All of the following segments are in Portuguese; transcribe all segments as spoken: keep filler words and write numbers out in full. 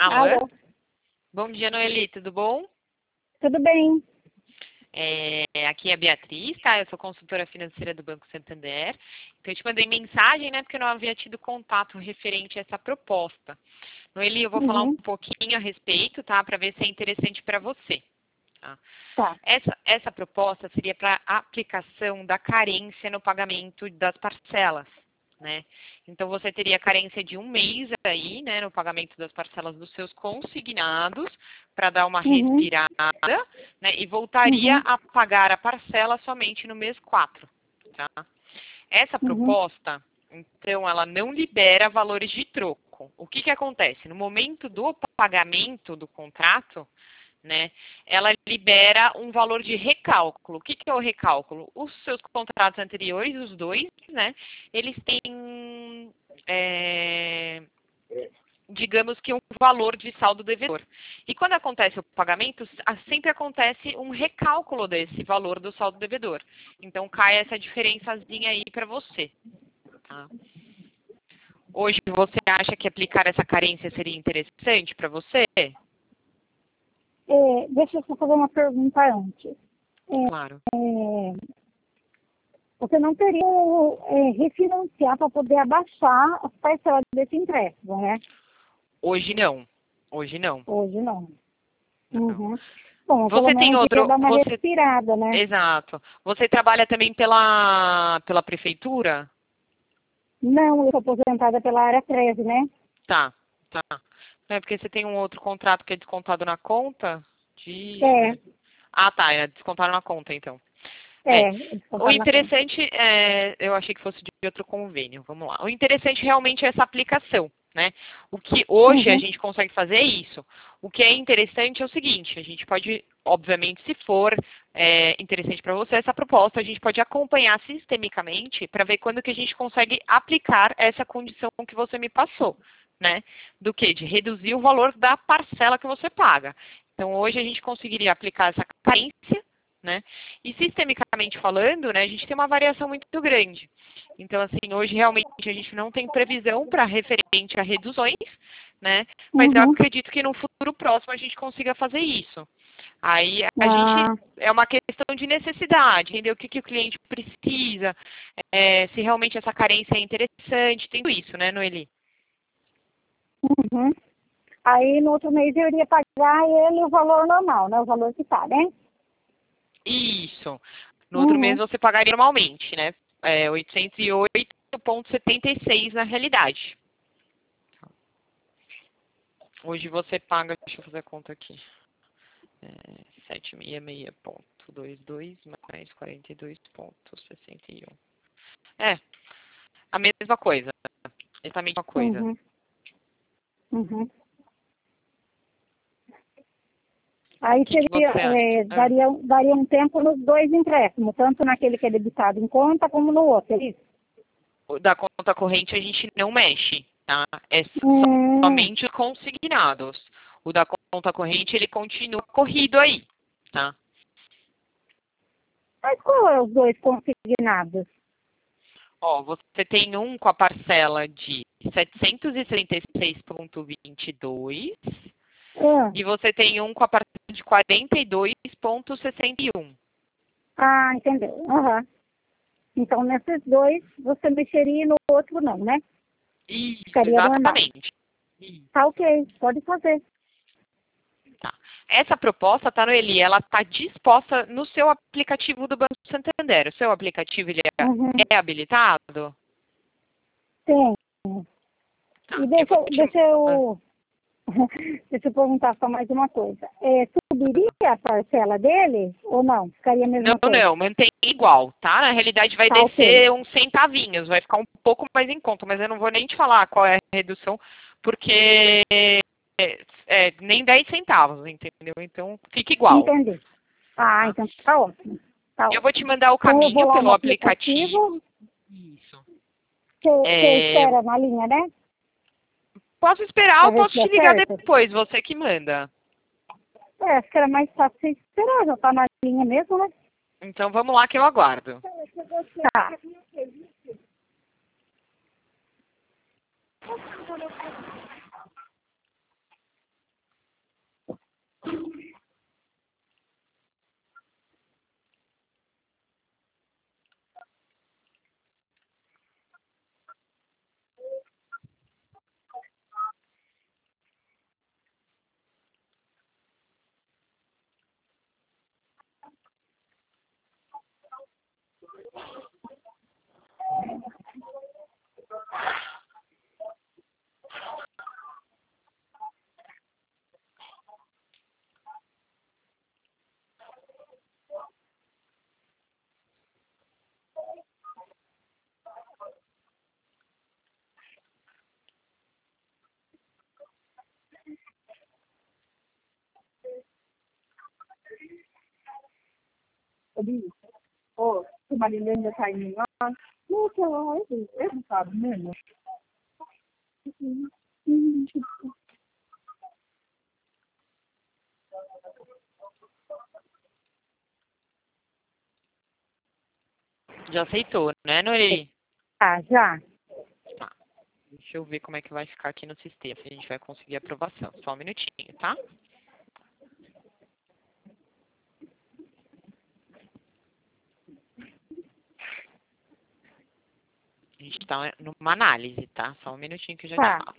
Alô? Alô? Bom dia, Noeli, tudo bom? Tudo bem? É, aqui é a Beatriz, tá? Eu sou consultora financeira do Banco Santander. Então, eu te mandei mensagem, né? Porque eu não havia tido contato referente a essa proposta. Noeli, eu vou falar um Uhum. pouquinho a respeito, tá? Para ver se é interessante para você. Tá? Tá. Essa, essa proposta seria para aplicação da carência no pagamento das parcelas, né? Então, você teria carência de um mês aí, né, no pagamento das parcelas dos seus consignados, para dar uma Uhum. respirada, né, e voltaria Uhum. a pagar a parcela somente no mês quatro, tá? Essa Uhum. proposta, então, ela não libera valores de troco. O que que acontece? No momento do pagamento do contrato, né, ela libera um valor de recálculo. O que que é o recálculo? Os seus contratos anteriores, os dois, né, eles têm, é, digamos que um valor de saldo devedor. E quando acontece o pagamento, sempre acontece um recálculo desse valor do saldo devedor. Então, cai essa diferençazinha aí para você. Tá? Hoje, você acha que aplicar essa carência seria interessante para você? É, deixa eu só fazer uma pergunta antes. Claro. É, você não teria é, refinanciar para poder abaixar as parcelas desse empréstimo, né? Hoje não. Hoje não. Hoje não. Não. Uhum. Bom, pelo Você tem menos iria outro. dar uma Você, respirada, né? exato. Você trabalha também pela, pela prefeitura? Não, eu sou aposentada pela área treze, né? Tá, tá. Não é porque você tem um outro contrato que é descontado na conta? De, deixa eu É, ver. Ah, tá. É descontado na conta, então. É. é, O descontado na conta. interessante é, eu achei que fosse de outro convênio. Vamos lá. O interessante realmente é essa aplicação, né? O que hoje a Uhum. gente consegue fazer é isso. O que é interessante é o seguinte: a gente pode, obviamente, se for é, interessante para você essa proposta, a gente pode acompanhar sistemicamente para ver quando que a gente consegue aplicar essa condição que você me passou, né? Do que? De reduzir o valor da parcela que você paga. Então, hoje a gente conseguiria aplicar essa carência, né? E sistemicamente falando, né, a gente tem uma variação muito grande. Então, assim, hoje realmente a gente não tem previsão para referente a reduções, né? Mas eu Uhum. acredito que no futuro próximo a gente consiga fazer isso. Aí a gente Ah, é uma questão de necessidade, entender o que, que o cliente precisa, é, se realmente essa carência é interessante, tem tudo isso, né, Noeli? uhum. Aí no outro mês eu iria pagar ele o valor normal, né? O valor que tá, né? Isso. No outro mês Uhum. você pagaria normalmente, né? É oitocentos e oito vírgula setenta e seis na realidade. Hoje você paga, deixa eu fazer a conta aqui. É, setecentos e sessenta e seis vírgula vinte e dois mais quarenta e dois vírgula sessenta e um. É, a mesma coisa. Exatamente a mesma coisa. Uhum. Uhum. Aí O que, que seria, você acha? é, Ah, daria, daria um tempo nos dois empréstimos, tanto naquele que é debitado em conta como no outro, é isso? o da conta corrente a gente não mexe, tá? É só- Hum, somente os consignados. O da conta corrente, ele continua corrido aí, tá? mas qual é os dois consignados? Ó, você tem um com a parcela de setecentos e trinta e seis vírgula vinte e dois Ah, e você tem um com a parcela de quarenta e dois vírgula sessenta e um. ah, entendeu. Aham. Então, nesses dois, você mexeria e no outro não, né? Isso, Ficaria normal. exatamente. Isso, Tá ok, pode fazer. tá. Essa proposta, tá, Noeli, ela está disposta no seu aplicativo do Banco Santander. O seu aplicativo, ele é, Uhum. é habilitado? Tem. Tá, E eu deixa, vou eu- te... deixa ah, eu deixa eu perguntar só mais uma coisa. É, subiria a parcela dele ou não? Ficaria a Não, mesma coisa? não, mantém igual, tá? Na realidade vai Tá ok. descer uns centavinhos, vai ficar um pouco mais em conta, mas eu não vou nem te falar qual é a redução, porque é, é, nem dez centavos, entendeu? Então fica igual. Entendi. Ah, Tá? então tá ótimo. Tá Eu vou ótimo. te mandar o Então eu vou caminho lá pelo no aplicativo. aplicativo, Isso. você É, espera na linha, né? posso esperar Pra ou ver posso se dá te ligar certo. depois, você que manda. É, acho que era mais fácil você esperar, já tá na linha mesmo, né? Então vamos lá que eu aguardo. Tá. sobre isso? Ô, se o marido ainda tá em mim lá? Não, que ela ele não sabe mesmo. Já aceitou, né, Noreli? Ah, já. Tá. Deixa eu ver como é que vai ficar aqui no sistema, se a gente vai conseguir aprovação. Só um minutinho, tá? A gente tá numa análise, tá? Só um minutinho que eu já Tá. te falo.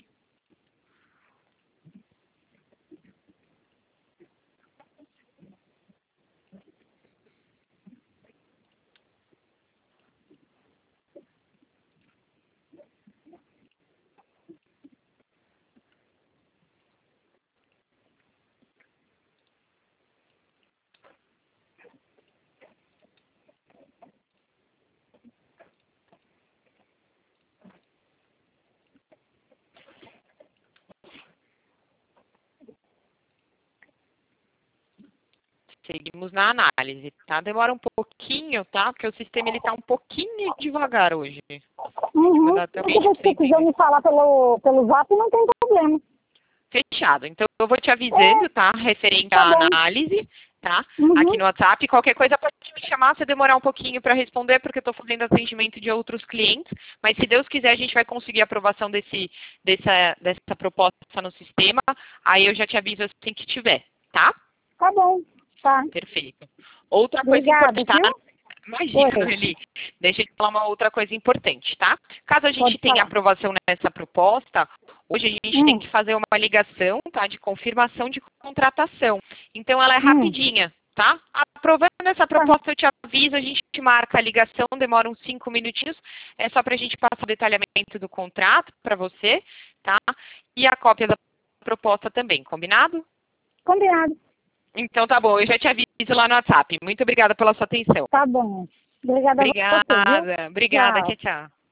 Seguimos na análise, tá? Demora um pouquinho, tá? Porque o sistema ele tá um pouquinho devagar hoje. Uhum. Mandar até um Se você tempo, quiser hein? me falar pelo, pelo zap, não tem problema. Fechado. Então eu vou te avisando, tá? Referente Tá à bom. análise, tá? Uhum. Aqui no WhatsApp. Qualquer coisa pode me chamar se eu demorar um pouquinho para responder, porque eu estou fazendo atendimento de outros clientes. Mas se Deus quiser, a gente vai conseguir a aprovação desse, dessa, dessa proposta no sistema. Aí eu já te aviso assim que tiver, tá? Tá bom. Tá. Perfeito. Outra coisa Obrigada, importante, tá? viu? Imagina, Oi. Noeli. Deixa eu te falar uma outra coisa importante, tá? Caso a gente Pode tenha falar. aprovação nessa proposta, hoje a gente Hum. tem que fazer uma ligação, tá? De confirmação de contratação. Então ela é Hum. rapidinha, tá? Aprovando essa proposta, eu te aviso, a gente te marca a ligação, demora uns cinco minutinhos. É só pra gente passar o detalhamento do contrato para você, tá? E a cópia da proposta também, combinado? Combinado. Então tá bom, eu já te aviso lá no WhatsApp. Muito obrigada pela sua atenção. Tá bom. Obrigada a você, viu? Obrigada, obrigada, Tchau. tchau, tchau.